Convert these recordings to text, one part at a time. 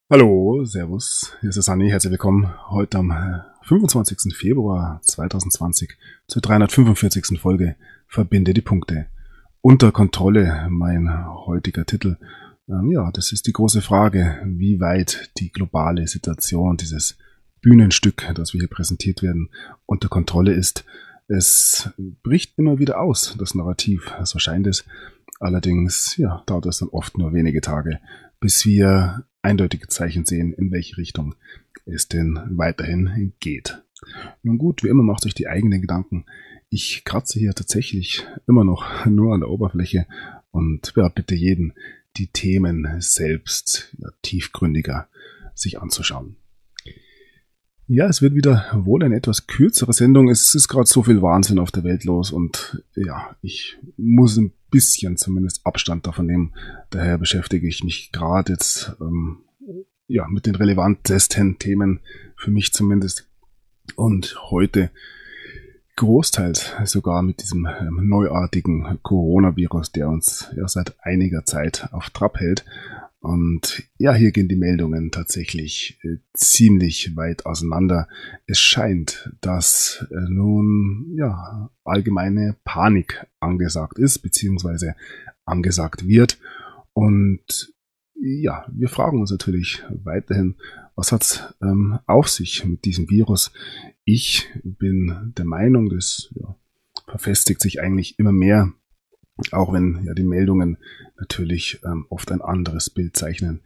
Hallo, Servus, hier ist der Sunny, herzlich willkommen heute am 25. Februar 2020 zur 345. Folge Verbinde die Punkte. Unter Kontrolle, mein heutiger Titel. Ja, das ist die große Frage, wie weit die globale Situation, dieses Bühnenstück, das wir hier präsentiert werden, unter Kontrolle ist. Es bricht immer wieder aus, das Narrativ, so scheint es. Allerdings, ja, dauert es dann oft nur wenige Tage, bis wir eindeutige Zeichen sehen, in welche Richtung es denn weiterhin geht. Nun gut, wie immer macht euch die eigenen Gedanken. Ich kratze hier tatsächlich immer noch nur an der Oberfläche und ja, bitte jeden, die Themen selbst tiefgründiger sich anzuschauen. Ja, es wird wieder wohl eine etwas kürzere Sendung. Es ist gerade so viel Wahnsinn auf der Welt los und ja, ich muss ein bisschen zumindest Abstand davon nehmen. Daher beschäftige ich mich gerade jetzt mit den relevantesten Themen für mich zumindest. Und heute großteils sogar mit diesem neuartigen Coronavirus, der uns ja seit einiger Zeit auf Trab hält. Und ja, hier gehen die Meldungen tatsächlich ziemlich weit auseinander. Es scheint, dass nun ja allgemeine Panik angesagt ist, beziehungsweise angesagt wird. Und ja, wir fragen uns natürlich weiterhin, was hat's auf sich mit diesem Virus? Ich bin der Meinung, das verfestigt sich eigentlich immer mehr, auch wenn ja die Meldungen natürlich oft ein anderes Bild zeichnen.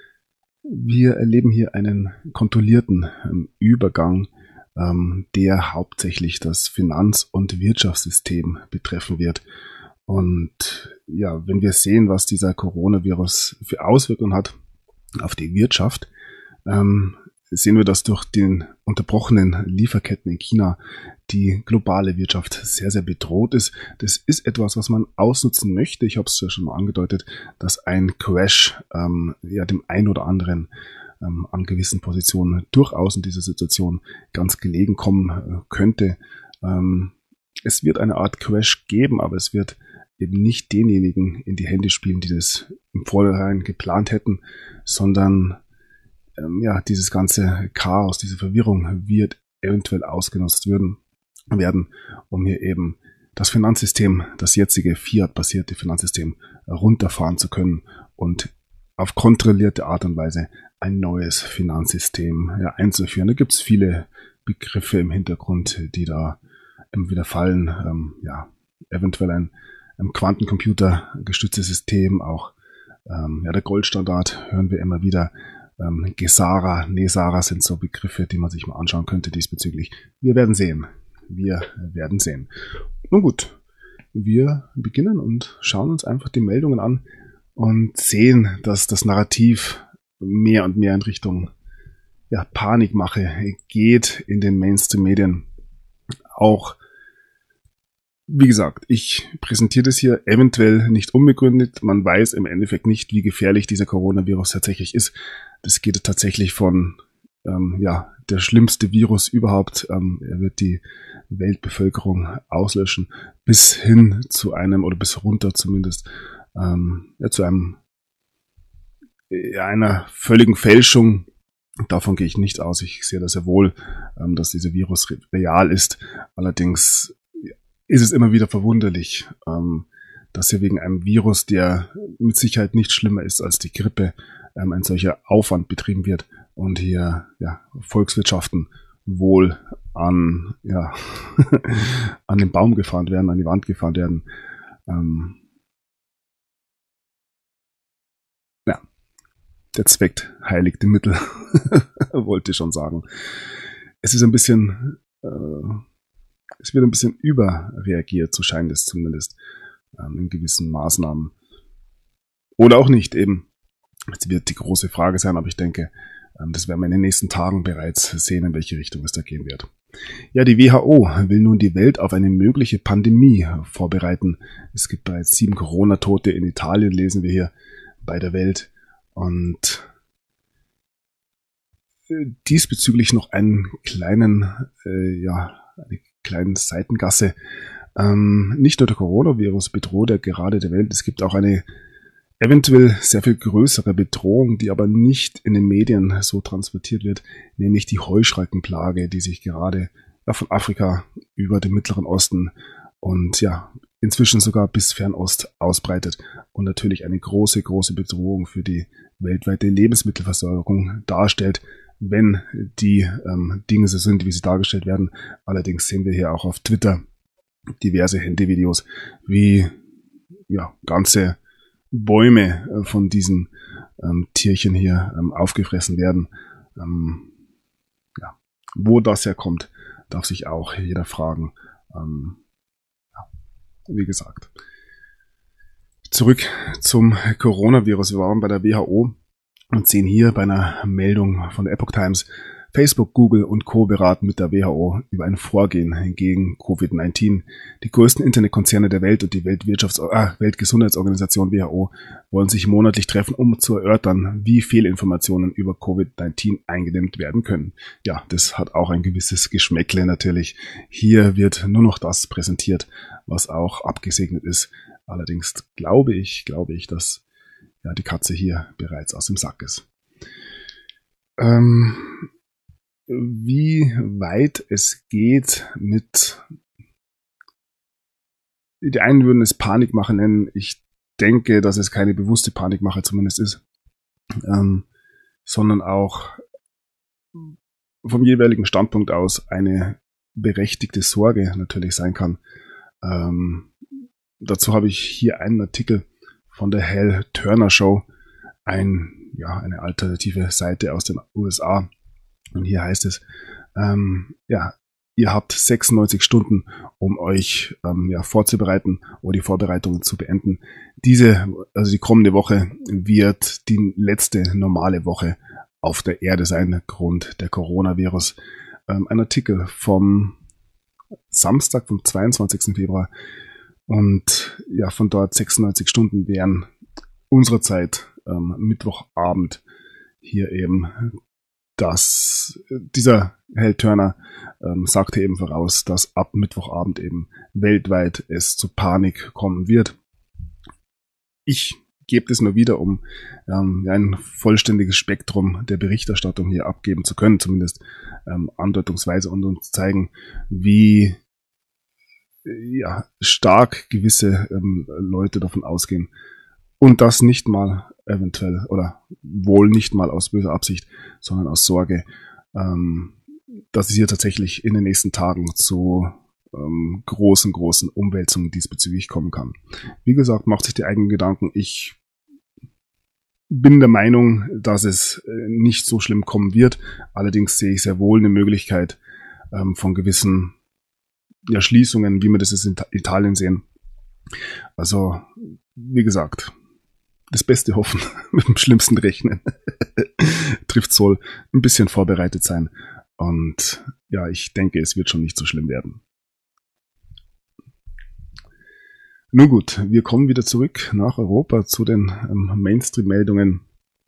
Wir erleben hier einen kontrollierten Übergang, der hauptsächlich das Finanz- und Wirtschaftssystem betreffen wird. Und ja, wenn wir sehen, was dieser Coronavirus für Auswirkungen hat auf die Wirtschaft, sehen wir, dass durch den unterbrochenen Lieferketten in China die globale Wirtschaft sehr, sehr bedroht ist. Das ist etwas, was man ausnutzen möchte. Ich habe es ja schon mal angedeutet, dass ein Crash dem einen oder anderen an gewissen Positionen durchaus in dieser Situation ganz gelegen kommen könnte. Es wird eine Art Crash geben, aber es wird eben nicht denjenigen in die Hände spielen, die das im Vorhinein geplant hätten, sondern dieses ganze Chaos, diese Verwirrung wird eventuell ausgenutzt werden, um hier eben das Finanzsystem, das jetzige Fiat-basierte Finanzsystem runterfahren zu können und auf kontrollierte Art und Weise ein neues Finanzsystem einzuführen. Da gibt es viele Begriffe im Hintergrund, die da immer wieder fallen. Eventuell ein Quantencomputer gestütztes System, auch der Goldstandard hören wir immer wieder. Gesara, Nesara sind so Begriffe, die man sich mal anschauen könnte diesbezüglich. Wir werden sehen. Nun gut, wir beginnen und schauen uns einfach die Meldungen an und sehen, dass das Narrativ mehr und mehr in Richtung Panikmache geht in den Mainstream-Medien. Auch, wie gesagt, ich präsentiere das hier eventuell nicht unbegründet. Man weiß im Endeffekt nicht, wie gefährlich dieser Coronavirus tatsächlich ist. Das geht tatsächlich von der schlimmste Virus überhaupt. Er wird die Weltbevölkerung auslöschen, bis hin zu einem, oder bis runter zumindest, zu einer völligen Fälschung. Davon gehe ich nicht aus. Ich sehe das sehr wohl, dass dieser Virus real ist. Allerdings ist es immer wieder verwunderlich, dass hier wegen einem Virus, der mit Sicherheit nicht schlimmer ist als die Grippe, ein solcher Aufwand betrieben wird und hier Volkswirtschaften wohl an an den Baum gefahren werden, an die Wand gefahren werden. Der Zweck heiligt die Mittel, wollte ich schon sagen. Es ist ein bisschen, es wird ein bisschen überreagiert, so scheint es zumindest, in gewissen Maßnahmen. Oder auch nicht, eben. Jetzt wird die große Frage sein, aber ich denke, das werden wir in den nächsten Tagen bereits sehen, in welche Richtung es da gehen wird. Ja, die WHO will nun die Welt auf eine mögliche Pandemie vorbereiten. Es gibt bereits 7 Corona-Tote in Italien, lesen wir hier bei der Welt. Und diesbezüglich noch eine kleine Seitengasse. Nicht nur der Coronavirus bedroht ja gerade der Welt, es gibt auch eine eventuell sehr viel größere Bedrohung, die aber nicht in den Medien so transportiert wird, nämlich die Heuschreckenplage, die sich gerade von Afrika über den Mittleren Osten und inzwischen sogar bis Fernost ausbreitet und natürlich eine große, große Bedrohung für die weltweite Lebensmittelversorgung darstellt, wenn die Dinge so sind, wie sie dargestellt werden. Allerdings sehen wir hier auch auf Twitter diverse Handyvideos, wie ganze Bäume von diesen Tierchen hier aufgefressen werden. Wo das herkommt, darf sich auch jeder fragen. Wie gesagt. Zurück zum Coronavirus. Wir waren bei der WHO und sehen hier bei einer Meldung von der Epoch Times, Facebook, Google und Co. beraten mit der WHO über ein Vorgehen gegen Covid-19. Die größten Internetkonzerne der Welt und die Weltgesundheitsorganisation WHO wollen sich monatlich treffen, um zu erörtern, wie Fehlinformationen über Covid-19 eingedämmt werden können. Ja, das hat auch ein gewisses Geschmäckle natürlich. Hier wird nur noch das präsentiert, was auch abgesegnet ist. Allerdings glaube ich, dass die Katze hier bereits aus dem Sack ist. Wie weit es geht mit, die einen würden es Panikmache nennen, ich denke, dass es keine bewusste Panikmache zumindest ist, sondern auch vom jeweiligen Standpunkt aus eine berechtigte Sorge natürlich sein kann. Dazu habe ich hier einen Artikel von der Hal Turner Show, eine alternative Seite aus den USA. Und hier heißt es, ihr habt 96 Stunden, um euch vorzubereiten oder die Vorbereitungen zu beenden. Die kommende Woche wird die letzte normale Woche auf der Erde sein, aufgrund der Coronavirus. Ein Artikel vom Samstag, vom 22. Februar. Und von dort 96 Stunden wären unserer Zeit Mittwochabend hier eben, dass dieser Hal Turner sagte eben voraus, dass ab Mittwochabend eben weltweit es zu Panik kommen wird. Ich gebe das nur wieder, um ein vollständiges Spektrum der Berichterstattung hier abgeben zu können, zumindest andeutungsweise, und uns zeigen, wie stark gewisse Leute davon ausgehen. Und das nicht mal eventuell oder wohl nicht mal aus böser Absicht, sondern aus Sorge, dass es hier tatsächlich in den nächsten Tagen zu großen Umwälzungen diesbezüglich kommen kann. Wie gesagt, macht sich die eigenen Gedanken. Ich bin der Meinung, dass es nicht so schlimm kommen wird. Allerdings sehe ich sehr wohl eine Möglichkeit von gewissen Schließungen, wie wir das jetzt in Italien sehen. Also, wie gesagt, das Beste hoffen, mit dem Schlimmsten rechnen. Trifft soll, ein bisschen vorbereitet sein. Und ich denke, es wird schon nicht so schlimm werden. Nun gut, wir kommen wieder zurück nach Europa zu den Mainstream-Meldungen.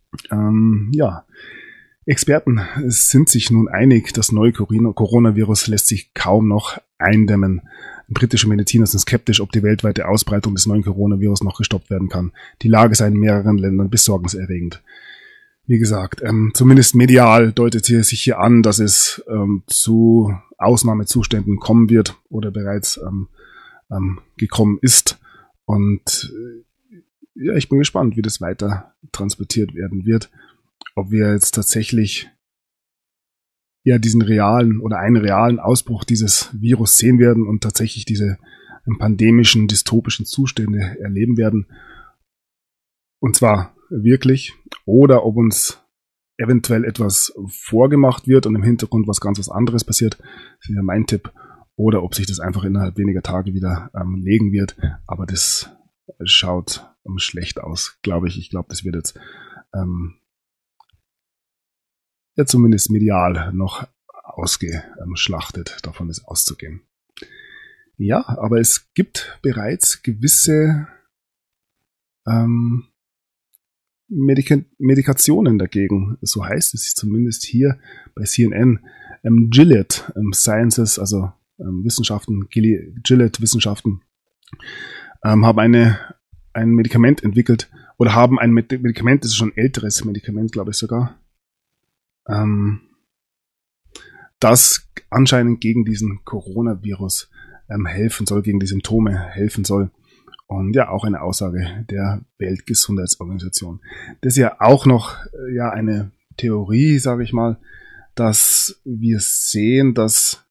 Experten sind sich nun einig, das neue Coronavirus lässt sich kaum noch eindämmen. Britische Mediziner sind skeptisch, ob die weltweite Ausbreitung des neuen Coronavirus noch gestoppt werden kann. Die Lage sei in mehreren Ländern besorgniserregend. Wie gesagt, zumindest medial deutet sich hier an, dass es zu Ausnahmezuständen kommen wird oder bereits gekommen ist. Und ich bin gespannt, wie das weiter transportiert werden wird. Ob wir jetzt tatsächlich diesen realen oder einen realen Ausbruch dieses Virus sehen werden und tatsächlich diese pandemischen, dystopischen Zustände erleben werden. Und zwar wirklich. Oder ob uns eventuell etwas vorgemacht wird und im Hintergrund was anderes passiert. Das ist ja mein Tipp. Oder ob sich das einfach innerhalb weniger Tage wieder legen wird. Aber das schaut schlecht aus, glaube ich. Ich glaube, das wird jetzt zumindest medial noch ausgeschlachtet. Davon ist auszugehen. Ja, aber es gibt bereits gewisse Medikationen dagegen. So heißt es zumindest hier bei CNN. Gilead Sciences, also Gilead Wissenschaften, haben ein Medikament entwickelt, oder haben ein Medikament, das ist schon ein älteres Medikament, glaube ich sogar, das anscheinend gegen diesen Coronavirus helfen soll, gegen die Symptome helfen soll. Und ja, auch eine Aussage der Weltgesundheitsorganisation. Das ist ja auch noch eine Theorie, sage ich mal, dass wir sehen, dass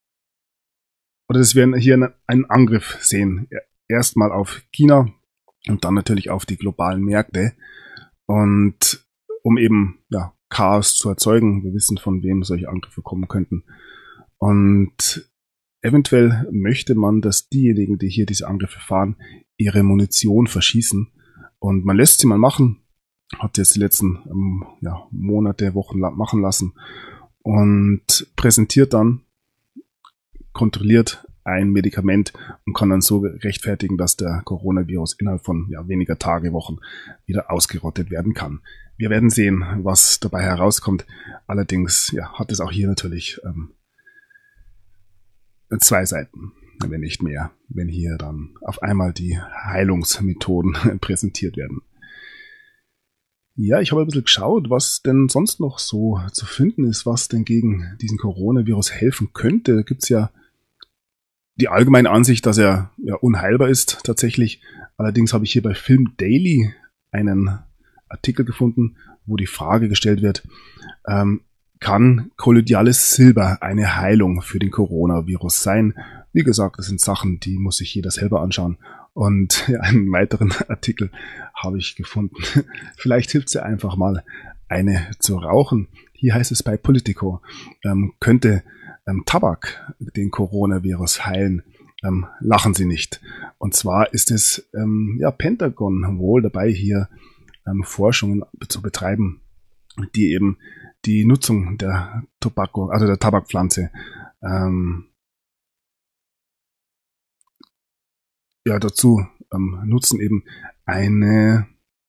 wir hier einen Angriff sehen. Erstmal auf China und dann natürlich auf die globalen Märkte. Und um eben Chaos zu erzeugen, wir wissen, von wem solche Angriffe kommen könnten. Und eventuell möchte man, dass diejenigen, die hier diese Angriffe fahren, ihre Munition verschießen. Und man lässt sie mal machen, hat jetzt die letzten Monate, Wochen machen lassen und präsentiert dann kontrolliert ein Medikament und kann dann so rechtfertigen, dass der Coronavirus innerhalb von weniger Tage, Wochen wieder ausgerottet werden kann. Wir werden sehen, was dabei herauskommt. Allerdings hat es auch hier natürlich zwei Seiten, wenn nicht mehr, wenn hier dann auf einmal die Heilungsmethoden präsentiert werden. Ja, ich habe ein bisschen geschaut, was denn sonst noch so zu finden ist, was denn gegen diesen Coronavirus helfen könnte. Da gibt's ja die allgemeine Ansicht, dass er unheilbar ist tatsächlich. Allerdings habe ich hier bei Film Daily einen Artikel gefunden, wo die Frage gestellt wird, kann kolloidales Silber eine Heilung für den Coronavirus sein? Wie gesagt, das sind Sachen, die muss sich jeder selber anschauen. Und einen weiteren Artikel habe ich gefunden. Vielleicht hilft es ja einfach mal, eine zu rauchen. Hier heißt es bei Politico, könnte Tabak den Coronavirus heilen. Lachen Sie nicht. Und zwar ist es Pentagon wohl dabei, hier Forschungen zu betreiben, die eben die Nutzung der Tabakpflanze dazu nutzen, eben eine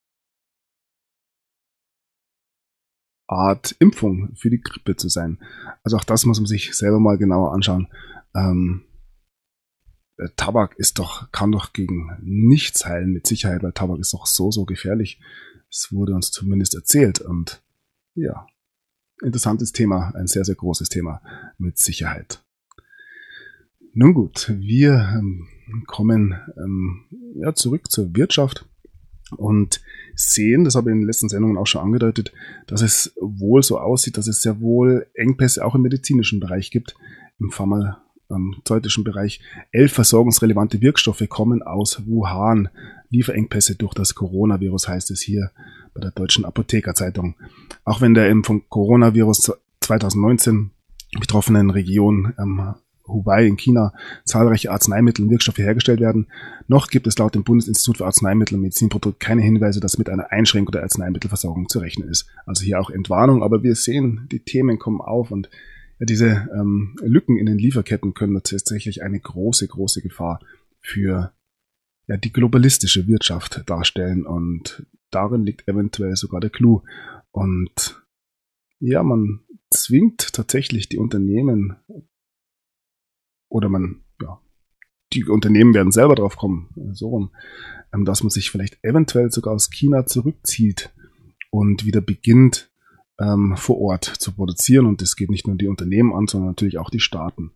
Art Impfung für die Grippe zu sein. Also auch das muss man sich selber mal genauer anschauen. Tabak kann doch gegen nichts heilen, mit Sicherheit, weil Tabak ist doch so gefährlich. Es wurde uns zumindest erzählt und interessantes Thema, ein sehr, sehr großes Thema mit Sicherheit. Nun gut, wir kommen zurück zur Wirtschaft und sehen, das habe ich in den letzten Sendungen auch schon angedeutet, dass es wohl so aussieht, dass es sehr wohl Engpässe auch im medizinischen Bereich gibt, im pharmazeutischen Bereich. 11 versorgungsrelevante Wirkstoffe kommen aus Wuhan. Lieferengpässe durch das Coronavirus, heißt es hier bei der Deutschen Apothekerzeitung. Auch wenn der vom Coronavirus 2019 betroffenen Region Hubei in China zahlreiche Arzneimittel und Wirkstoffe hergestellt werden, noch gibt es laut dem Bundesinstitut für Arzneimittel und Medizinprodukte keine Hinweise, dass mit einer Einschränkung der Arzneimittelversorgung zu rechnen ist. Also hier auch Entwarnung, aber wir sehen, die Themen kommen auf und diese Lücken in den Lieferketten können tatsächlich eine große, große Gefahr für die globalistische Wirtschaft darstellen und darin liegt eventuell sogar der Clou. Und man zwingt tatsächlich die Unternehmen die Unternehmen werden selber drauf kommen, so rum, dass man sich vielleicht eventuell sogar aus China zurückzieht und wieder beginnt, vor Ort zu produzieren. Und das geht nicht nur die Unternehmen an, sondern natürlich auch die Staaten.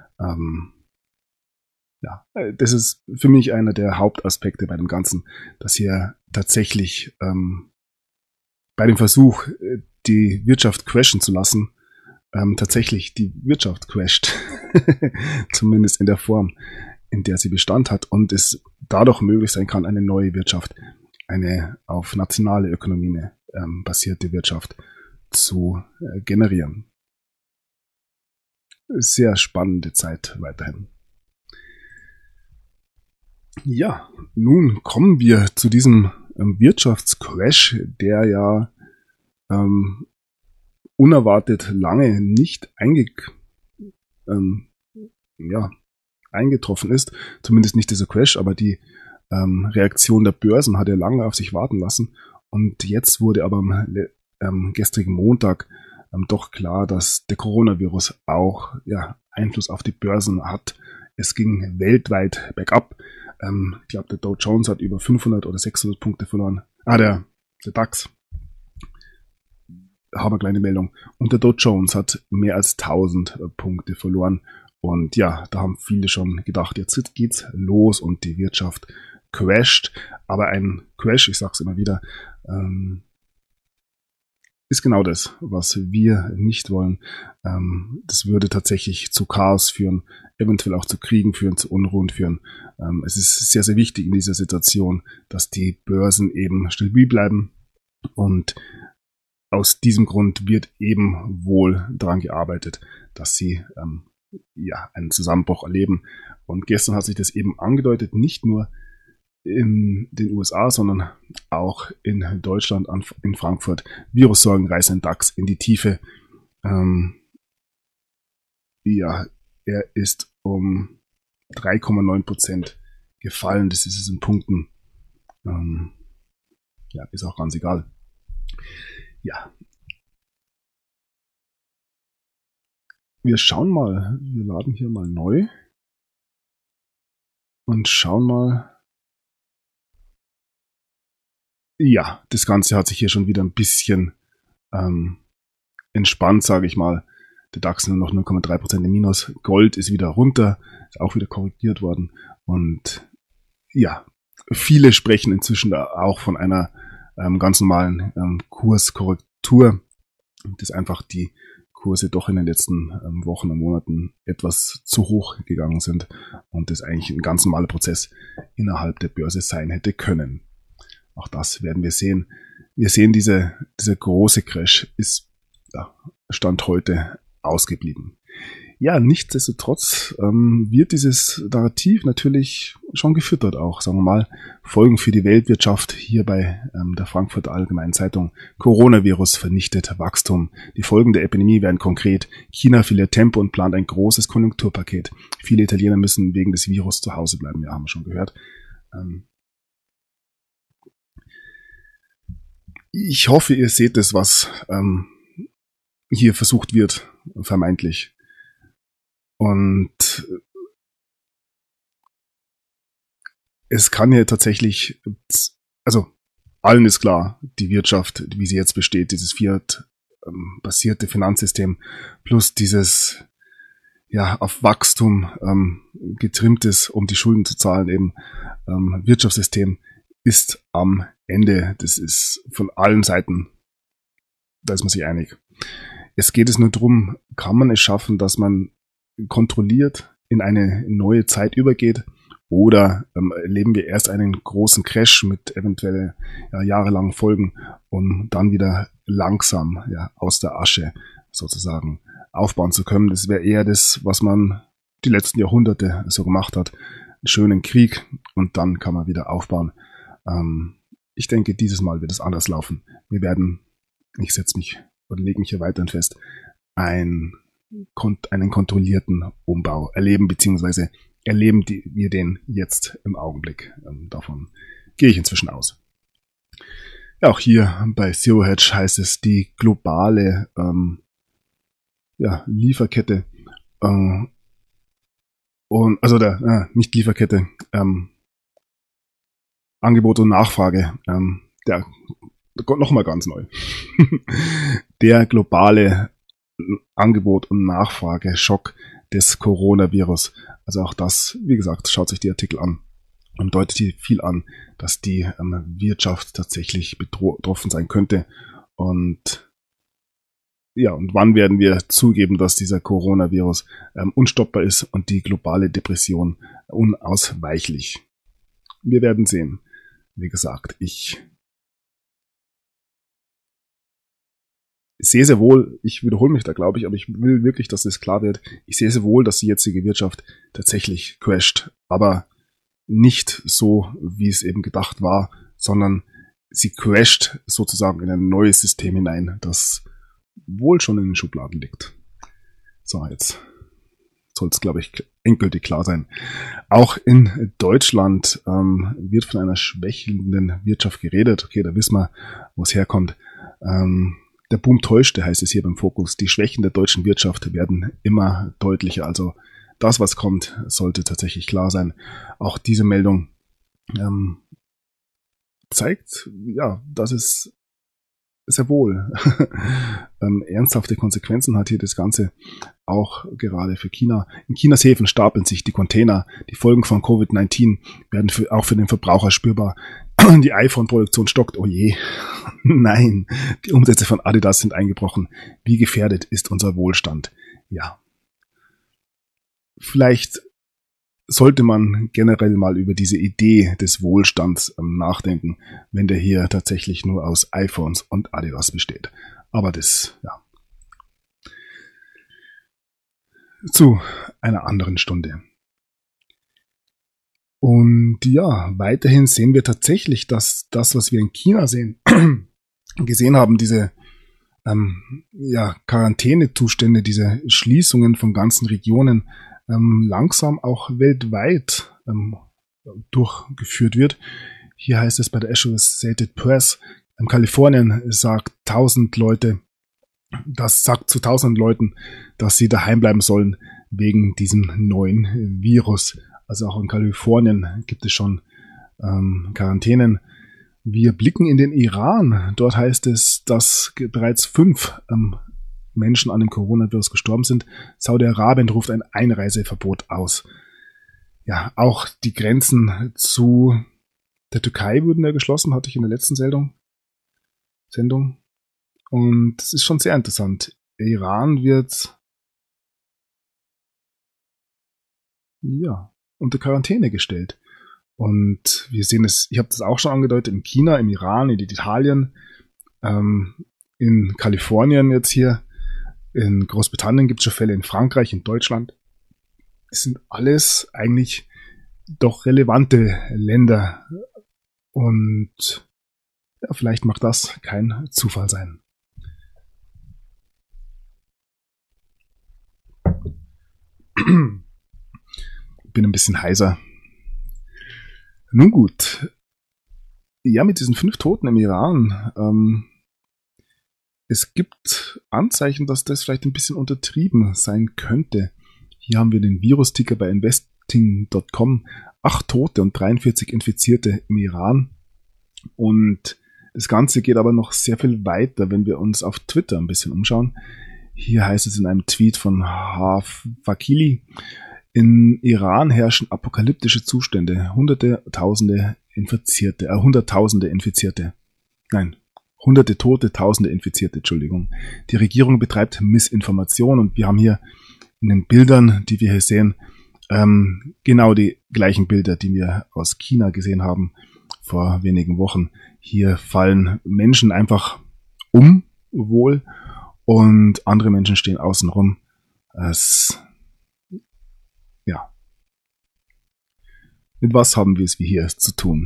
Das ist für mich einer der Hauptaspekte bei dem Ganzen, dass hier tatsächlich bei dem Versuch, die Wirtschaft crashen zu lassen, tatsächlich die Wirtschaft crasht. Zumindest in der Form, in der sie Bestand hat und es dadurch möglich sein kann, eine neue Wirtschaft, eine auf nationale Ökonomie basierte Wirtschaft zu generieren. Sehr spannende Zeit weiterhin. Ja, nun kommen wir zu diesem Wirtschaftscrash, der unerwartet lange nicht eingetroffen ist. Zumindest nicht dieser Crash, aber die Reaktion der Börsen hat ja lange auf sich warten lassen. Und jetzt wurde aber am gestrigen Montag doch klar, dass der Coronavirus auch Einfluss auf die Börsen hat. Es ging weltweit bergab. Ich glaube, der Dow Jones hat über 500 oder 600 Punkte verloren. Der DAX. Haben wir kleine Meldung. Und der Dow Jones hat mehr als 1000 Punkte verloren. Und ja, da haben viele schon gedacht, jetzt geht's los und die Wirtschaft crasht. Aber ein Crash, ich sag's immer wieder, ist genau das, was wir nicht wollen. Das würde tatsächlich zu Chaos führen, eventuell auch zu Kriegen führen, zu Unruhen führen. Es ist sehr, sehr wichtig in dieser Situation, dass die Börsen eben stabil bleiben, und aus diesem Grund wird eben wohl daran gearbeitet, dass sie einen Zusammenbruch erleben. Und gestern hat sich das eben angedeutet, nicht nur in den USA, sondern auch in Deutschland, in Frankfurt. Virussorgen reißen den DAX in die Tiefe. Er ist um 3,9% gefallen. Das ist es in Punkten. Ist auch ganz egal. Ja. Wir schauen mal. Wir laden hier mal neu. Und schauen mal. Ja, das Ganze hat sich hier schon wieder ein bisschen entspannt, sage ich mal. Der DAX nur noch 0,3% im Minus. Gold ist wieder runter, ist auch wieder korrigiert worden. Und ja, viele sprechen inzwischen auch von einer ganz normalen Kurskorrektur, dass einfach die Kurse doch in den letzten Wochen und Monaten etwas zu hoch gegangen sind und das eigentlich ein ganz normaler Prozess innerhalb der Börse sein hätte können. Auch das werden wir sehen. Wir sehen, dieser große Crash ist Stand heute ausgeblieben. Ja, nichtsdestotrotz wird dieses Narrativ natürlich schon gefüttert auch, sagen wir mal, Folgen für die Weltwirtschaft hier bei der Frankfurter Allgemeinen Zeitung. Coronavirus vernichtet Wachstum. Die Folgen der Epidemie werden konkret. China verliert Tempo und plant ein großes Konjunkturpaket. Viele Italiener müssen wegen des Virus zu Hause bleiben, ja, haben wir schon gehört. Ich hoffe, ihr seht es, was hier versucht wird, vermeintlich. Und es kann ja tatsächlich, also allen ist klar, die Wirtschaft, wie sie jetzt besteht, dieses Fiat-basierte Finanzsystem plus dieses auf Wachstum getrimmtes, um die Schulden zu zahlen, eben Wirtschaftssystem ist am Ende. Das ist von allen Seiten, da ist man sich einig. Es geht nur darum, kann man es schaffen, dass man kontrolliert in eine neue Zeit übergeht, oder erleben wir erst einen großen Crash mit eventuell jahrelangen Folgen, um dann wieder langsam aus der Asche sozusagen aufbauen zu können. Das wäre eher das, was man die letzten Jahrhunderte so gemacht hat. Einen schönen Krieg und dann kann man wieder aufbauen. Ich denke, dieses Mal wird es anders laufen. Wir werden, ich setze mich oder lege mich hier weiterhin fest, einen kontrollierten Umbau erleben, beziehungsweise erleben wir den jetzt im Augenblick. Davon gehe ich inzwischen aus. Ja, auch hier bei Zero Hedge heißt es, die globale Lieferkette nicht Lieferkette, Angebot und Nachfrage, nochmal ganz neu. Der globale Angebot- und Nachfrage-Schock des Coronavirus. Also auch das, wie gesagt, schaut sich die Artikel an und deutet hier viel an, dass die Wirtschaft tatsächlich betroffen sein könnte. Und wann werden wir zugeben, dass dieser Coronavirus unstoppbar ist und die globale Depression unausweichlich? Wir werden sehen. Wie gesagt, ich sehe sehr wohl, ich wiederhole mich da, glaube ich, aber ich will wirklich, dass es klar wird, ich sehe sehr wohl, dass die jetzige Wirtschaft tatsächlich crasht, aber nicht so, wie es eben gedacht war, sondern sie crasht sozusagen in ein neues System hinein, das wohl schon in den Schubladen liegt. So, jetzt soll es, glaube ich, endgültig klar sein. Auch in Deutschland wird von einer schwächelnden Wirtschaft geredet. Okay, da wissen wir, wo es herkommt. Der Boom täuschte, heißt es hier beim Fokus. Die Schwächen der deutschen Wirtschaft werden immer deutlicher. Also das, was kommt, sollte tatsächlich klar sein. Auch diese Meldung zeigt, ja, dass es sehr wohl ernsthafte Konsequenzen hat hier das Ganze, auch gerade für China. In Chinas Häfen stapeln sich die Container. Die Folgen von Covid-19 werden auch für den Verbraucher spürbar. Die iPhone-Produktion stockt. Oh je. Nein, die Umsätze von Adidas sind eingebrochen. Wie gefährdet ist unser Wohlstand? Ja. Vielleicht sollte man generell mal über diese Idee des Wohlstands nachdenken, wenn der hier tatsächlich nur aus iPhones und Adidas besteht. Aber das, ja. Zu einer anderen Stunde. Und ja, weiterhin sehen wir tatsächlich, dass das, was wir in China gesehen haben, diese Quarantänezustände, diese Schließungen von ganzen Regionen, langsam auch weltweit durchgeführt wird. Hier heißt es bei der Associated Press, Kalifornien sagt zu 1000 Leuten, dass sie daheim bleiben sollen wegen diesem neuen Virus. Also auch in Kalifornien gibt es schon Quarantänen. Wir blicken in den Iran. Dort heißt es, dass bereits 5 Menschen an dem Coronavirus gestorben sind. Saudi-Arabien ruft ein Einreiseverbot aus. Ja, auch die Grenzen zu der Türkei wurden ja geschlossen, hatte ich in der letzten Sendung. Und es ist schon sehr interessant. Der Iran wird unter Quarantäne gestellt. Und wir sehen es, ich habe das auch schon angedeutet, in China, im Iran, in Italien, in Kalifornien jetzt hier, in Großbritannien gibt es schon Fälle, in Frankreich, in Deutschland. Es sind alles eigentlich doch relevante Länder. Und ja, vielleicht mag das kein Zufall sein. Bin ein bisschen heiser. Nun gut. Ja, mit diesen 5 Toten im Iran. Es gibt Anzeichen, dass das vielleicht ein bisschen untertrieben sein könnte. Hier haben wir den Virusticker bei investing.com. 8 Tote und 43 Infizierte im Iran. Und das Ganze geht aber noch sehr viel weiter, wenn wir uns auf Twitter ein bisschen umschauen. Hier heißt es in einem Tweet von Hafakili, in Iran herrschen apokalyptische Zustände. Hunderttausende Infizierte. Nein, Hunderte Tote, Tausende Infizierte, Entschuldigung. Die Regierung betreibt Missinformation und wir haben hier in den Bildern, die wir hier sehen, genau die gleichen Bilder, die wir aus China gesehen haben vor wenigen Wochen. Hier fallen Menschen einfach um, wohl, und andere Menschen stehen außen rum. Mit was haben wir es wie hier zu tun?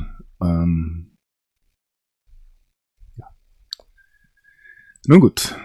Nun gut.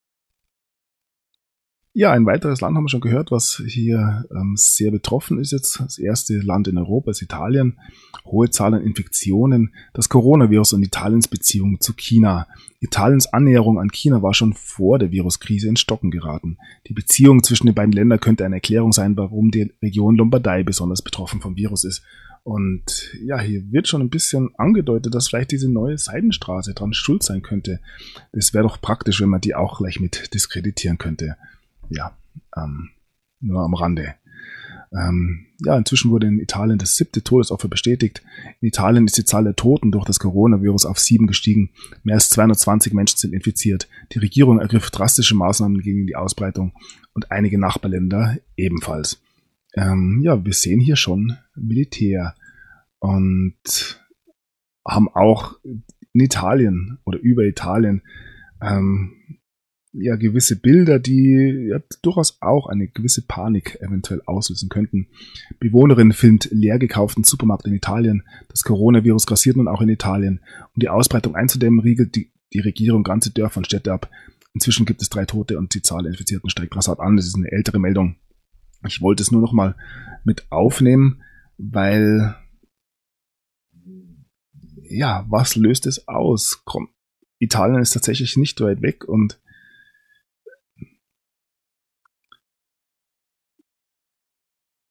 Ja, ein weiteres Land haben wir schon gehört, was hier sehr betroffen ist jetzt. Das erste Land in Europa ist Italien. Hohe Zahl an Infektionen. Das Coronavirus und Italiens Beziehung zu China. Italiens Annäherung an China war schon vor der Viruskrise ins Stocken geraten. Die Beziehung zwischen den beiden Ländern könnte eine Erklärung sein, warum die Region Lombardei besonders betroffen vom Virus ist. Und ja, hier wird schon ein bisschen angedeutet, dass vielleicht diese neue Seidenstraße dran schuld sein könnte. Das wäre doch praktisch, wenn man die auch gleich mit diskreditieren könnte. Ja, nur am Rande. Inzwischen wurde in Italien das 7. Todesopfer bestätigt. In Italien ist die Zahl der Toten durch das Coronavirus auf 7 gestiegen. Mehr als 220 Menschen sind infiziert. Die Regierung ergriff drastische Maßnahmen gegen die Ausbreitung und einige Nachbarländer ebenfalls. Wir sehen hier schon Militär und haben auch in Italien oder über Italien gewisse Bilder, die durchaus auch eine gewisse Panik eventuell auslösen könnten. Bewohnerin filmt leer gekauften Supermarkt in Italien. Das Coronavirus grassiert nun auch in Italien. Um die Ausbreitung einzudämmen, riegelt die Regierung ganze Dörfer und Städte ab. Inzwischen gibt es 3 Tote und die Zahl der Infizierten steigt rasant an. Das ist eine ältere Meldung. Ich wollte es nur noch mal mit aufnehmen, weil was löst es aus? Italien ist tatsächlich nicht weit weg und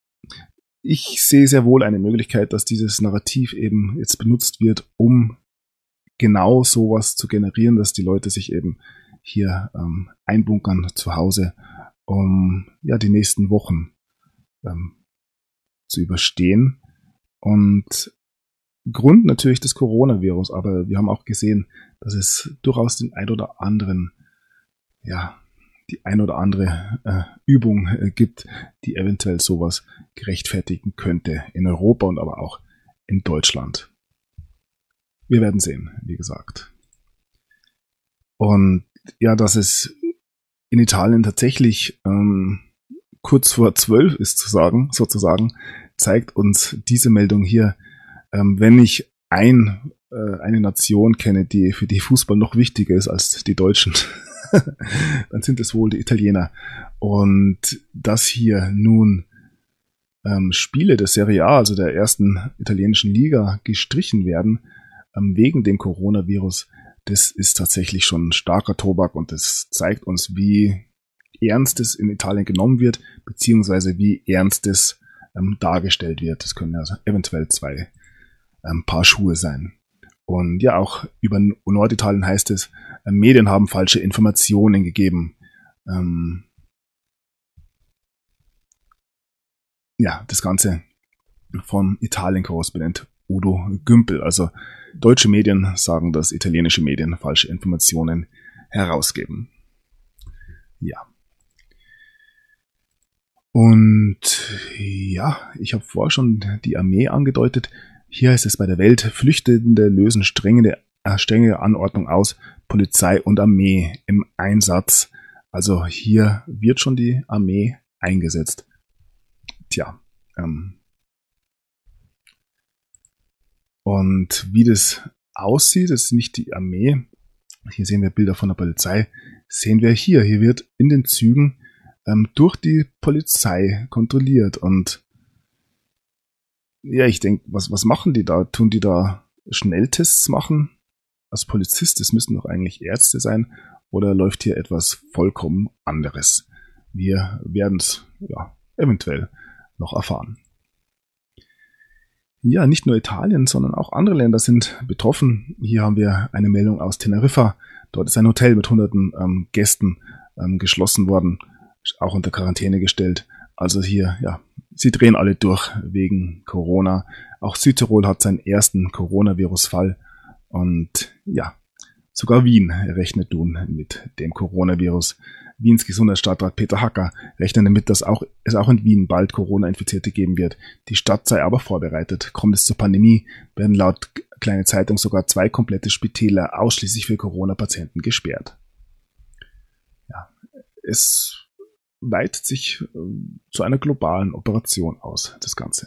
ich sehe sehr wohl eine Möglichkeit, dass dieses Narrativ eben jetzt benutzt wird, um genau sowas zu generieren, dass die Leute sich eben hier einbunkern zu Hause, um ja die nächsten Wochen zu überstehen. Und Grund natürlich des Coronavirus, aber wir haben auch gesehen, dass es durchaus den ein oder anderen, ja, die ein oder andere Übung gibt, die eventuell sowas gerechtfertigen könnte in Europa und aber auch in Deutschland. Wir werden sehen, wie gesagt. Und ja, dass es in Italien tatsächlich kurz vor 12 ist sozusagen, zeigt uns diese Meldung hier. Wenn ich eine Nation kenne, die für die Fußball noch wichtiger ist als die Deutschen, dann sind es wohl die Italiener. Und dass hier nun Spiele der Serie A, also der ersten italienischen Liga, gestrichen werden wegen dem Coronavirus, das ist tatsächlich schon starker Tobak und das zeigt uns, wie ernst es in Italien genommen wird, beziehungsweise wie ernst es dargestellt wird. Das können also eventuell zwei Paar Schuhe sein. Und ja, auch über Norditalien heißt es, Medien haben falsche Informationen gegeben. Ja, das Ganze vom Italien-Korrespondent Udo Gümpel. Also deutsche Medien sagen, dass italienische Medien falsche Informationen herausgeben. Ja. Und ja, ich habe vorher schon die Armee angedeutet. Hier heißt es bei der Welt, Flüchtende lösen strenge Anordnung aus, Polizei und Armee im Einsatz. Also hier wird schon die Armee eingesetzt. Tja, und wie das aussieht, ist nicht die Armee. Hier sehen wir Bilder von der Polizei. Sehen wir hier. Hier wird in den Zügen durch die Polizei kontrolliert. Und ja, ich denke, was machen die da? Tun die da Schnelltests machen? Als Polizist, das müssten doch eigentlich Ärzte sein. Oder läuft hier etwas vollkommen anderes? Wir werden es ja eventuell noch erfahren. Ja, nicht nur Italien, sondern auch andere Länder sind betroffen. Hier haben wir eine Meldung aus Teneriffa. Dort ist ein Hotel mit hunderten Gästen geschlossen worden, auch unter Quarantäne gestellt. Also hier, ja, sie drehen alle durch wegen Corona. Auch Südtirol hat seinen ersten Coronavirus-Fall. Und ja, sogar Wien rechnet nun mit dem Coronavirus. Wiens Gesundheitsstadtrat Peter Hacker rechnet damit, dass es auch in Wien bald Corona-Infizierte geben wird. Die Stadt sei aber vorbereitet. Kommt es zur Pandemie, werden laut Kleine Zeitung sogar 2 komplette Spitäler ausschließlich für Corona-Patienten gesperrt. Ja, es weitet sich zu einer globalen Operation aus, das Ganze.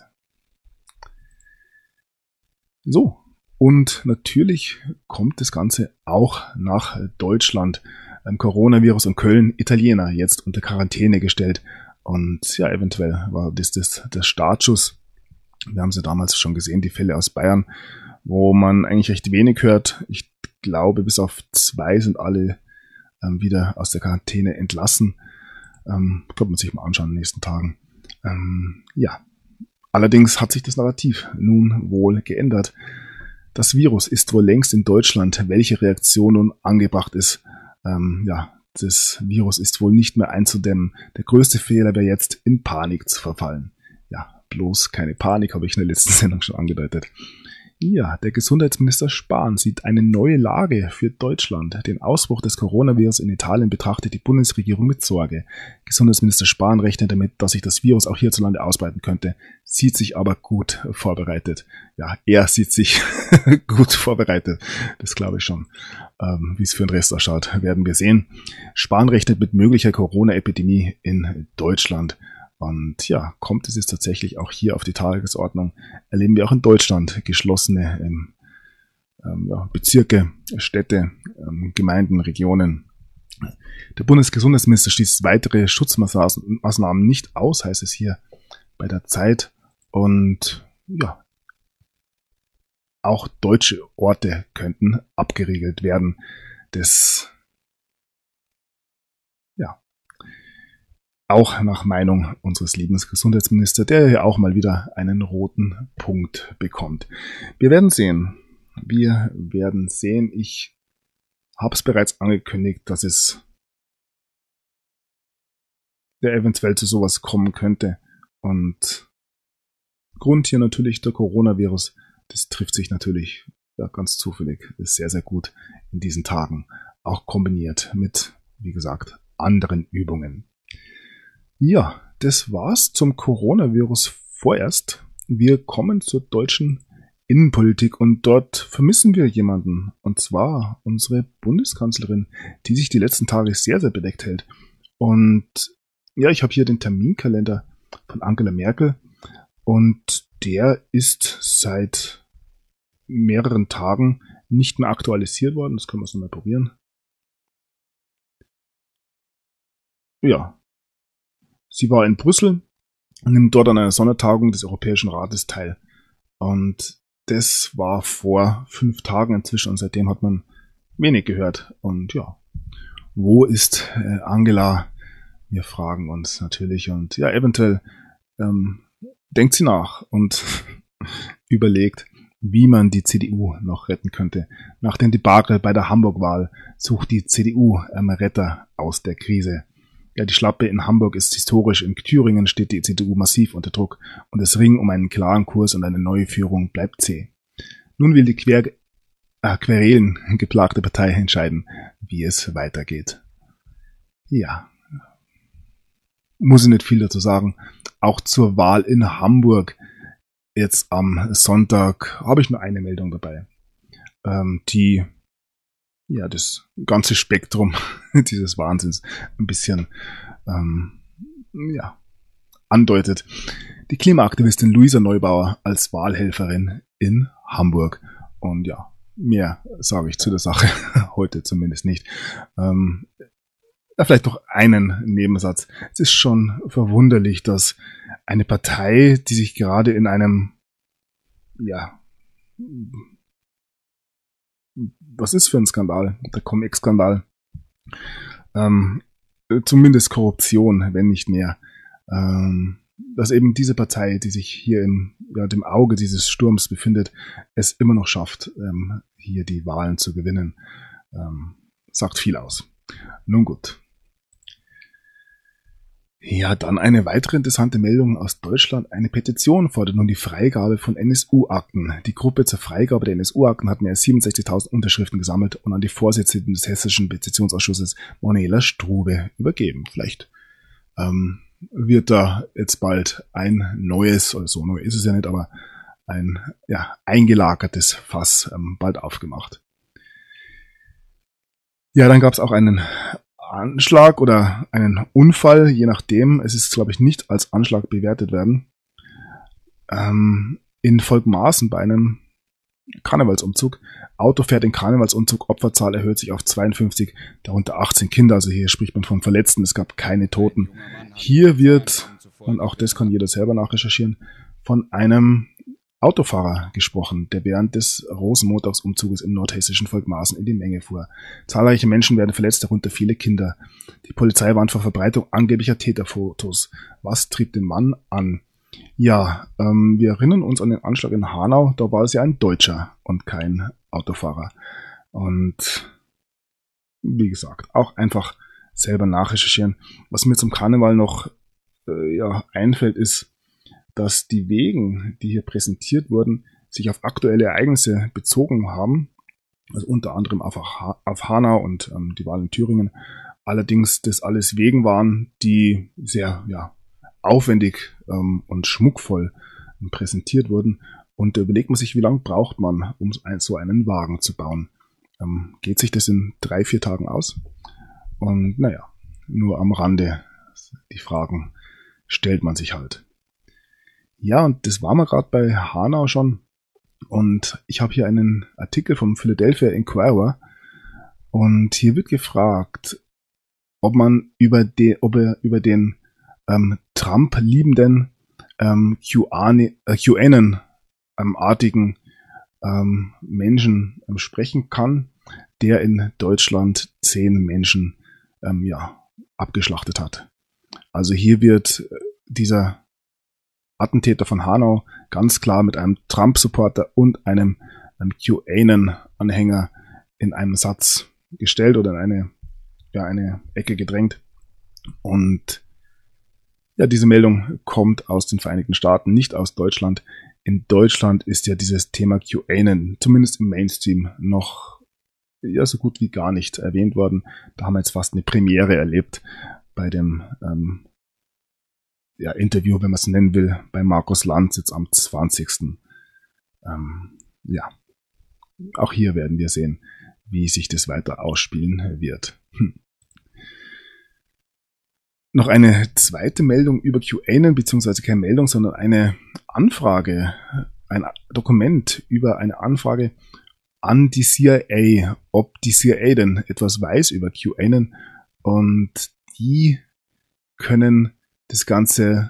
So, und natürlich kommt das Ganze auch nach Deutschland. Coronavirus in Köln, Italiener jetzt unter Quarantäne gestellt. Und ja, eventuell war das der Startschuss. Wir haben sie damals schon gesehen, die Fälle aus Bayern, wo man eigentlich recht wenig hört. Ich glaube, bis auf 2 sind alle wieder aus der Quarantäne entlassen. Könnte man sich mal anschauen in den nächsten Tagen. Ja, allerdings hat sich das Narrativ nun wohl geändert. Das Virus ist wohl längst in Deutschland. Welche Reaktion nun angebracht ist, ja, das Virus ist wohl nicht mehr einzudämmen. Der größte Fehler wäre jetzt, in Panik zu verfallen. Ja, bloß keine Panik, habe ich in der letzten Sendung schon angedeutet. Ja, der Gesundheitsminister Spahn sieht eine neue Lage für Deutschland. Den Ausbruch des Coronavirus in Italien betrachtet die Bundesregierung mit Sorge. Gesundheitsminister Spahn rechnet damit, dass sich das Virus auch hierzulande ausbreiten könnte, sieht sich aber gut vorbereitet. Ja, er sieht sich gut vorbereitet, das glaube ich schon. Wie es für den Rest ausschaut, werden wir sehen. Spahn rechnet mit möglicher Corona-Epidemie in Deutschland. Und ja, kommt es jetzt tatsächlich auch hier auf die Tagesordnung, erleben wir auch in Deutschland geschlossene Bezirke, Städte, Gemeinden, Regionen. Der Bundesgesundheitsminister schließt weitere Schutzmaßnahmen nicht aus, heißt es hier bei der Zeit. Und ja, auch deutsche Orte könnten abgeriegelt werden. Das auch nach Meinung unseres lieben Gesundheitsministers, der ja auch mal wieder einen roten Punkt bekommt. Wir werden sehen. Wir werden sehen. Ich habe es bereits angekündigt, dass es eventuell zu sowas kommen könnte. Und Grund hier natürlich der Coronavirus. Das trifft sich natürlich ganz zufällig. Ist sehr, sehr gut in diesen Tagen. Auch kombiniert mit, wie gesagt, anderen Übungen. Ja, das war's zum Coronavirus vorerst. Wir kommen zur deutschen Innenpolitik und dort vermissen wir jemanden. Und zwar unsere Bundeskanzlerin, die sich die letzten Tage sehr, sehr bedeckt hält. Und ja, ich habe hier den Terminkalender von Angela Merkel und der ist seit mehreren Tagen nicht mehr aktualisiert worden. Das können wir so mal probieren. Ja, sie war in Brüssel und nimmt dort an einer Sondertagung des Europäischen Rates teil. Und das war vor 5 Tagen inzwischen und seitdem hat man wenig gehört. Und ja, wo ist Angela? Wir fragen uns natürlich und ja, eventuell denkt sie nach und überlegt, wie man die CDU noch retten könnte. Nach dem Debakel bei der Hamburg-Wahl sucht die CDU Retter aus der Krise. Ja, die Schlappe in Hamburg ist historisch. In Thüringen steht die CDU massiv unter Druck und das Ringen um einen klaren Kurs und eine neue Führung bleibt zäh. Nun will die Querelen geplagte Partei entscheiden, wie es weitergeht. Ja, muss ich nicht viel dazu sagen. Auch zur Wahl in Hamburg jetzt am Sonntag habe ich nur eine Meldung dabei, die ja das ganze Spektrum dieses Wahnsinns ein bisschen andeutet. Die Klimaaktivistin Luisa Neubauer als Wahlhelferin in Hamburg. Und ja, mehr sage ich zu der Sache heute zumindest nicht. Vielleicht noch einen Nebensatz. Es ist schon verwunderlich, dass eine Partei, die sich gerade in einem, was ist für ein Skandal? Der Cum-Ex-Skandal. Zumindest Korruption, wenn nicht mehr. Dass eben diese Partei, die sich hier im dem Auge dieses Sturms befindet, es immer noch schafft, hier die Wahlen zu gewinnen. Sagt viel aus. Nun gut. Ja, dann eine weitere interessante Meldung aus Deutschland. Eine Petition fordert nun die Freigabe von NSU-Akten. Die Gruppe zur Freigabe der NSU-Akten hat mehr als 67.000 Unterschriften gesammelt und an die Vorsitzende des Hessischen Petitionsausschusses Manuela Strube übergeben. Vielleicht wird da jetzt bald ein neues, oder so neu ist es ja nicht, aber ein eingelagertes Fass bald aufgemacht. Ja, dann gab es auch einen Anschlag oder einen Unfall, je nachdem. Es ist, glaube ich, nicht als Anschlag bewertet werden. In Volkmarsen bei einem Karnevalsumzug. Auto fährt in Karnevalsumzug, Opferzahl erhöht sich auf 52, darunter 18 Kinder. Also hier spricht man von Verletzten, es gab keine Toten. Hier wird, und auch das kann jeder selber nachrecherchieren, von einem Autofahrer gesprochen, der während des Rosenmontagsumzuges im nordhessischen Volkmarsen in die Menge fuhr. Zahlreiche Menschen werden verletzt, darunter viele Kinder. Die Polizei warnt vor Verbreitung angeblicher Täterfotos. Was trieb den Mann an? Ja, wir erinnern uns an den Anschlag in Hanau, da war es ja ein Deutscher und kein Autofahrer. Und wie gesagt, auch einfach selber nachrecherchieren. Was mir zum Karneval noch einfällt, ist, dass die Wegen, die hier präsentiert wurden, sich auf aktuelle Ereignisse bezogen haben, also unter anderem auf Hanau und die Wahl in Thüringen. Allerdings das alles Wegen waren, die sehr aufwendig und schmuckvoll präsentiert wurden. Und da überlegt man sich, wie lange braucht man, um so einen Wagen zu bauen. Geht sich das in 3-4 Tagen aus? Und nur am Rande, die Fragen stellt man sich halt. Ja, und das war mal gerade bei Hanau schon. Und ich habe hier einen Artikel vom Philadelphia Inquirer. Und hier wird gefragt, ob man über den Trump-liebenden QAnon-artigen Menschen sprechen kann, der in Deutschland 10 Menschen abgeschlachtet hat. Also hier wird dieser Attentäter von Hanau ganz klar mit einem Trump-Supporter und einem QAnon-Anhänger in einem Satz gestellt oder in eine Ecke gedrängt. Und ja, diese Meldung kommt aus den Vereinigten Staaten, nicht aus Deutschland. In Deutschland ist ja dieses Thema QAnon, zumindest im Mainstream, noch so gut wie gar nicht erwähnt worden. Da haben wir jetzt fast eine Premiere erlebt bei dem Interview, wenn man es nennen will, bei Markus Lanz jetzt am 20. Auch hier werden wir sehen, wie sich das weiter ausspielen wird. Noch eine zweite Meldung über QAnon, beziehungsweise keine Meldung, sondern eine Anfrage, ein Dokument über eine Anfrage an die CIA, ob die CIA denn etwas weiß über QAnon, und die können das Ganze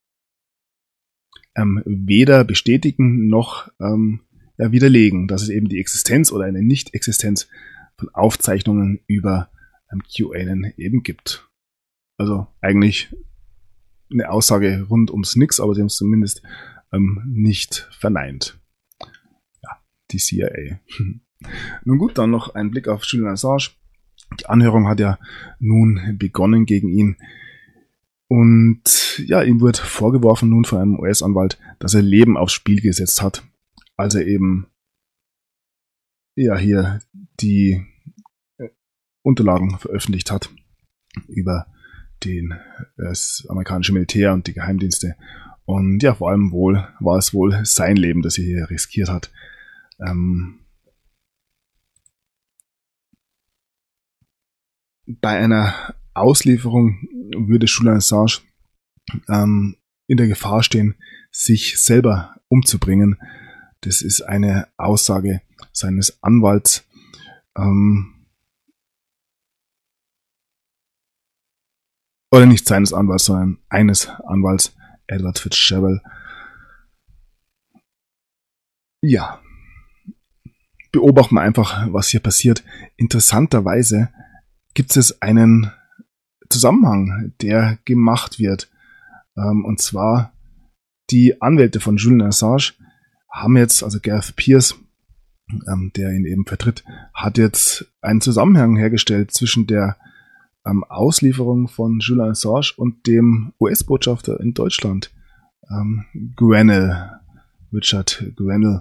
weder bestätigen noch widerlegen, dass es eben die Existenz oder eine Nicht-Existenz von Aufzeichnungen über QAnon eben gibt. Also eigentlich eine Aussage rund ums Nix, aber sie haben es zumindest nicht verneint. Ja, die CIA. Nun gut, dann noch ein Blick auf Julian Assange. Die Anhörung hat ja nun begonnen gegen ihn. Und ja, ihm wird vorgeworfen nun von einem US-Anwalt, dass er Leben aufs Spiel gesetzt hat, als er eben hier die Unterlagen veröffentlicht hat über das amerikanische Militär und die Geheimdienste. Und ja, vor allem war es wohl sein Leben, das er hier riskiert hat. Bei einer Auslieferung würde Julian Assange in der Gefahr stehen, sich selber umzubringen. Das ist eine Aussage seines Anwalts. Oder nicht seines Anwalts, sondern eines Anwalts, Edward Fitzgerald. Ja, beobachten wir einfach, was hier passiert. Interessanterweise gibt es einen Zusammenhang, der gemacht wird. Und zwar die Anwälte von Julian Assange haben jetzt, also Gareth Pierce, der ihn eben vertritt, hat jetzt einen Zusammenhang hergestellt zwischen der Auslieferung von Julian Assange und dem US-Botschafter in Deutschland, Richard Grenell.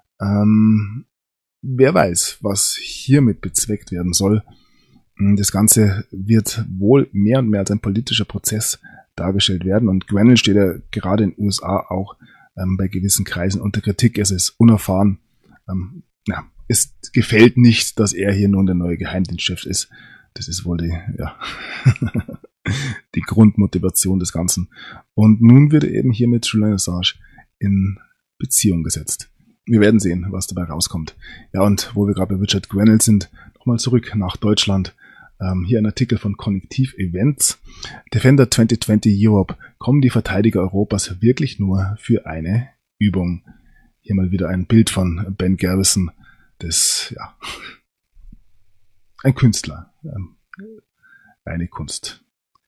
Wer weiß, was hiermit bezweckt werden soll. Das Ganze wird wohl mehr und mehr als ein politischer Prozess dargestellt werden, und Grenell steht ja gerade in den USA auch bei gewissen Kreisen unter Kritik. Es ist unerfahren. Es gefällt nicht, dass er hier nun der neue Geheimdienstchef ist. Das ist wohl die Grundmotivation des Ganzen. Und nun wird eben hier mit Julian Assange in Beziehung gesetzt. Wir werden sehen, was dabei rauskommt. Ja, und wo wir gerade bei Richard Grenell sind, nochmal zurück nach Deutschland. Hier ein Artikel von Konnektiv Events. Defender 2020 Europe. Kommen die Verteidiger Europas wirklich nur für eine Übung? Hier mal wieder ein Bild von Ben Garrison. Ein Künstler. Eine Kunst.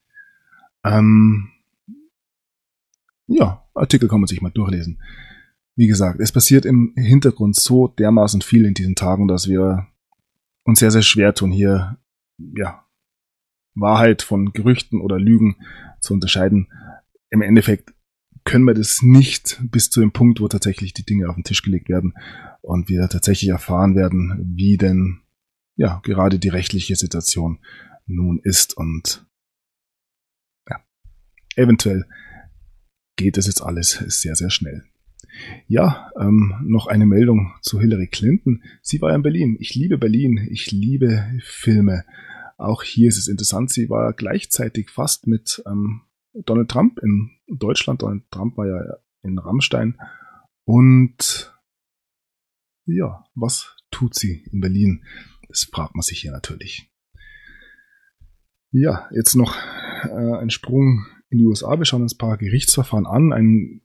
Artikel kann man sich mal durchlesen. Wie gesagt, es passiert im Hintergrund so dermaßen viel in diesen Tagen, dass wir uns sehr, sehr schwer tun, hier Wahrheit von Gerüchten oder Lügen zu unterscheiden. Im Endeffekt können wir das nicht bis zu dem Punkt, wo tatsächlich die Dinge auf den Tisch gelegt werden und wir tatsächlich erfahren werden, wie denn gerade die rechtliche Situation nun ist. Und eventuell geht es jetzt alles sehr, sehr schnell. Ja, noch eine Meldung zu Hillary Clinton. Sie war ja in Berlin. Ich liebe Berlin. Ich liebe Filme. Auch hier ist es interessant. Sie war gleichzeitig fast mit Donald Trump in Deutschland. Donald Trump war ja in Rammstein. Und ja, was tut sie in Berlin? Das fragt man sich hier natürlich. Ja, jetzt noch ein Sprung in die USA. Wir schauen uns ein paar Gerichtsverfahren an. Ein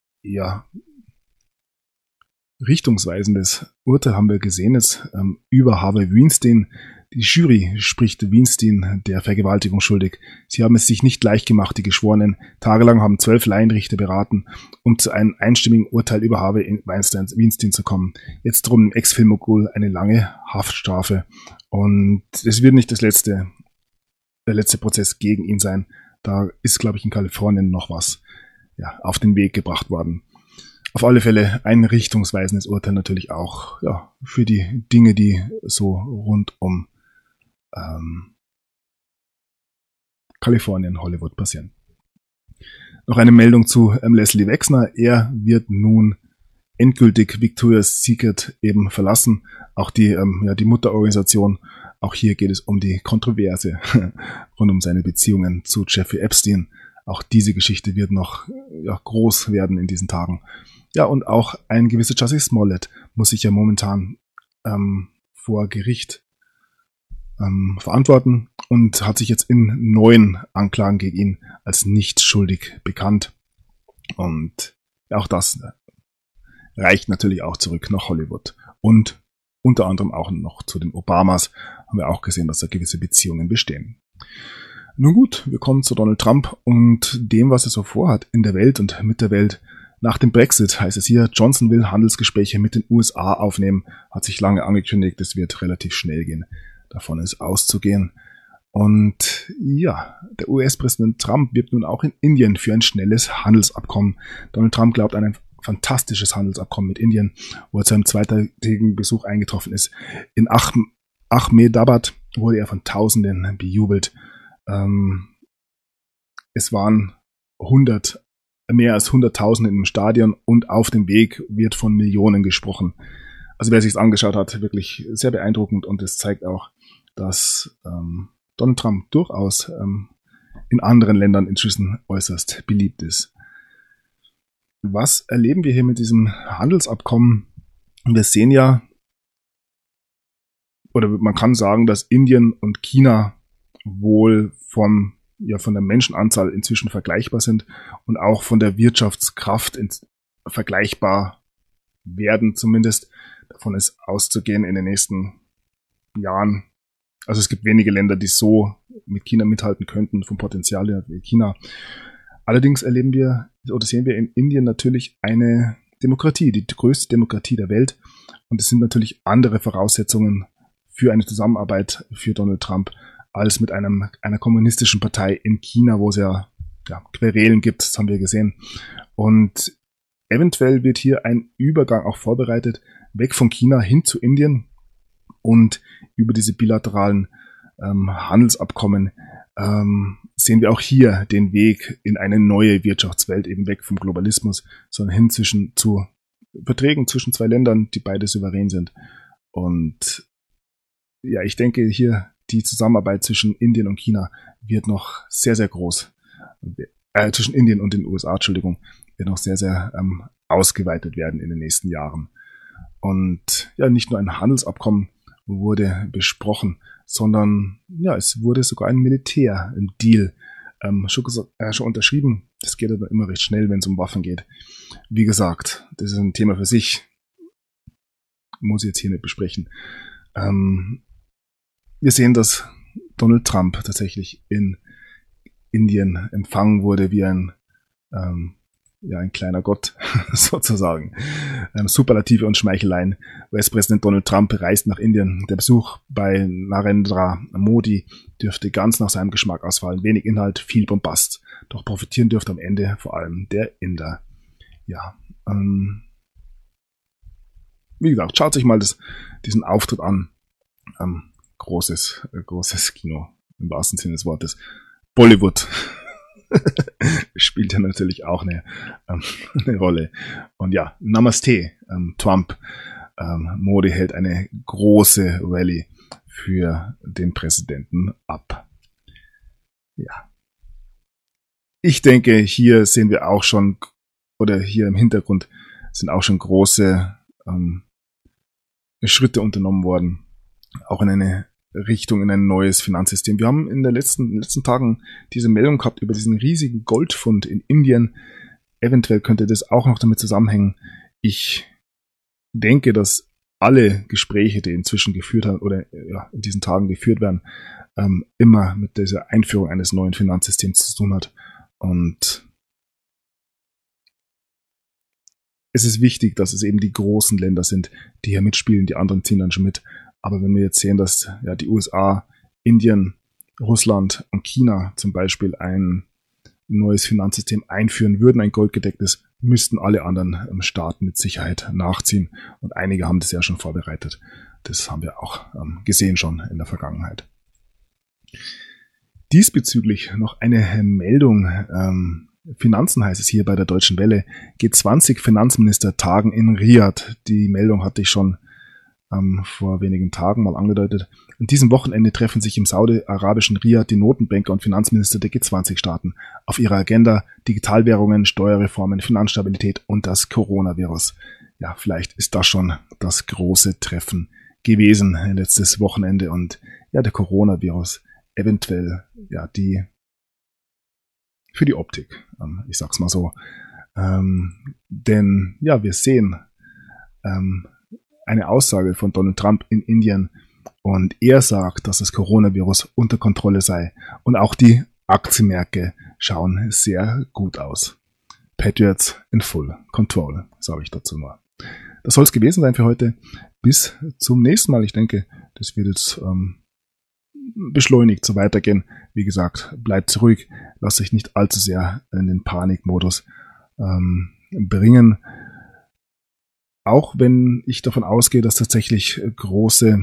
richtungsweisendes Urteil haben wir gesehen jetzt über Harvey Weinstein, Die Jury spricht Weinstein der Vergewaltigung schuldig. Sie haben es sich nicht leicht gemacht, die Geschworenen. Tagelang haben 12 Laienrichter beraten, um zu einem einstimmigen Urteil über Harvey Weinstein zu kommen. Jetzt droht dem Ex-Filmmogul eine lange Haftstrafe. Und es wird nicht der letzte Prozess gegen ihn sein. Da ist, glaube ich, in Kalifornien noch was auf den Weg gebracht worden. Auf alle Fälle ein richtungsweisendes Urteil natürlich auch für die Dinge, die so rund um Kalifornien, Hollywood passieren. Noch eine Meldung zu Leslie Wexner. Er wird nun endgültig Victoria's Secret eben verlassen. Auch die Mutterorganisation. Auch hier geht es um die Kontroverse rund um seine Beziehungen zu Jeffrey Epstein. Auch diese Geschichte wird noch groß werden in diesen Tagen. Ja, und auch ein gewisser Jussie Smollett muss sich ja momentan vor Gericht verantworten und hat sich jetzt in 9 Anklagen gegen ihn als nicht schuldig bekannt. Und auch das reicht natürlich auch zurück nach Hollywood. Und unter anderem auch noch zu den Obamas haben wir auch gesehen, dass da gewisse Beziehungen bestehen. Nun gut, wir kommen zu Donald Trump und dem, was er so vorhat in der Welt und mit der Welt. Nach dem Brexit heißt es hier, Johnson will Handelsgespräche mit den USA aufnehmen, hat sich lange angekündigt, es wird relativ schnell gehen. Davon ist auszugehen. Und ja, der US-Präsident Trump wirbt nun auch in Indien für ein schnelles Handelsabkommen. Donald Trump glaubt an ein fantastisches Handelsabkommen mit Indien, wo er zu einem zweitägigen Besuch eingetroffen ist. In Ahmedabad wurde er von Tausenden bejubelt. Es waren mehr als 100.000 im Stadion und auf dem Weg wird von Millionen gesprochen. Also wer sich es angeschaut hat, wirklich sehr beeindruckend und es zeigt auch, dass Donald Trump durchaus in anderen Ländern inzwischen äußerst beliebt ist. Was erleben wir hier mit diesem Handelsabkommen? Wir sehen ja, oder man kann sagen, dass Indien und China wohl von der Menschenanzahl inzwischen vergleichbar sind und auch von der Wirtschaftskraft vergleichbar werden zumindest. Davon ist auszugehen in den nächsten Jahren. Also es gibt wenige Länder, die so mit China mithalten könnten, vom Potenzial her wie China. Allerdings sehen wir in Indien natürlich eine Demokratie, die größte Demokratie der Welt. Und es sind natürlich andere Voraussetzungen für eine Zusammenarbeit für Donald Trump als mit einer kommunistischen Partei in China, wo es ja Querelen gibt, das haben wir gesehen. Und eventuell wird hier ein Übergang auch vorbereitet, weg von China hin zu Indien und über diese bilateralen Handelsabkommen sehen wir auch hier den Weg in eine neue Wirtschaftswelt, eben weg vom Globalismus, sondern hin zu Verträgen zwischen 2 Ländern, die beide souverän sind. Und ja, ich denke hier, die Zusammenarbeit zwischen Indien und China wird noch sehr, sehr groß. Zwischen Indien und den USA, wird noch sehr, sehr ausgeweitet werden in den nächsten Jahren. Und ja, nicht nur ein Handelsabkommen wurde besprochen, sondern es wurde sogar ein Militär-Deal schon unterschrieben. Das geht aber immer recht schnell, wenn es um Waffen geht. Wie gesagt, das ist ein Thema für sich. Muss ich jetzt hier nicht besprechen. Wir sehen, dass Donald Trump tatsächlich in Indien empfangen wurde wie ein kleiner Gott sozusagen. Superlative und Schmeicheleien. US-Präsident Donald Trump reist nach Indien. Der Besuch bei Narendra Modi dürfte ganz nach seinem Geschmack ausfallen. Wenig Inhalt, viel Bombast. Doch profitieren dürfte am Ende vor allem der Inder. Ja, wie gesagt, schaut sich mal diesen Auftritt an. Großes Kino, im wahrsten Sinne des Wortes. Bollywood spielt ja natürlich auch eine Rolle. Und ja, Namaste, Trump. Modi hält eine große Rallye für den Präsidenten ab. Ja. Ich denke, hier sehen wir auch schon, oder hier im Hintergrund sind auch schon große Schritte unternommen worden, auch in eine Richtung, in ein neues Finanzsystem. Wir haben in den letzten Tagen diese Meldung gehabt über diesen riesigen Goldfund in Indien. Eventuell könnte das auch noch damit zusammenhängen. Ich denke, dass alle Gespräche, die inzwischen geführt haben oder ja, in diesen Tagen geführt werden, immer mit dieser Einführung eines neuen Finanzsystems zu tun hat. Und es ist wichtig, dass es eben die großen Länder sind, die hier mitspielen, die anderen ziehen dann schon mit. Aber wenn wir jetzt sehen, dass ja die USA, Indien, Russland und China zum Beispiel ein neues Finanzsystem einführen würden, ein goldgedecktes, müssten alle anderen Staaten mit Sicherheit nachziehen. Und einige haben das ja schon vorbereitet. Das haben wir auch gesehen schon in der Vergangenheit. Diesbezüglich noch eine Meldung. Finanzen heißt es hier bei der Deutschen Welle. G20-Finanzminister tagen in Riyadh. Die Meldung hatte ich schon vor wenigen Tagen mal angedeutet. An diesem Wochenende treffen sich im saudi-arabischen Riyadh die Notenbanker und Finanzminister der G20-Staaten. Auf ihrer Agenda Digitalwährungen, Steuerreformen, Finanzstabilität und das Coronavirus. Ja, vielleicht ist das schon das große Treffen gewesen letztes Wochenende und ja, der Coronavirus eventuell ja für die Optik, ich sag's mal so. Denn ja, wir sehen eine Aussage von Donald Trump in Indien und er sagt, dass das Coronavirus unter Kontrolle sei und auch die Aktienmärkte schauen sehr gut aus. Patriots in full control, sage ich dazu nur. Das soll es gewesen sein für heute. Bis zum nächsten Mal. Ich denke, das wird jetzt beschleunigt so weitergehen. Wie gesagt, bleibt ruhig, lasst euch nicht allzu sehr in den Panikmodus bringen. Auch wenn ich davon ausgehe, dass tatsächlich große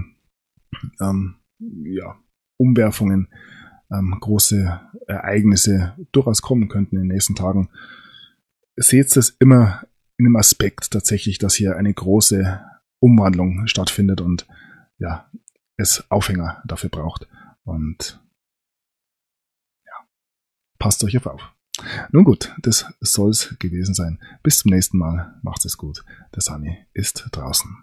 Umwerfungen, große Ereignisse durchaus kommen könnten in den nächsten Tagen, seht es immer in dem Aspekt tatsächlich, dass hier eine große Umwandlung stattfindet und ja, es Aufhänger dafür braucht. Und ja, passt euch auf. Nun gut, das soll es gewesen sein. Bis zum nächsten Mal. Macht es gut. Der Sunny ist draußen.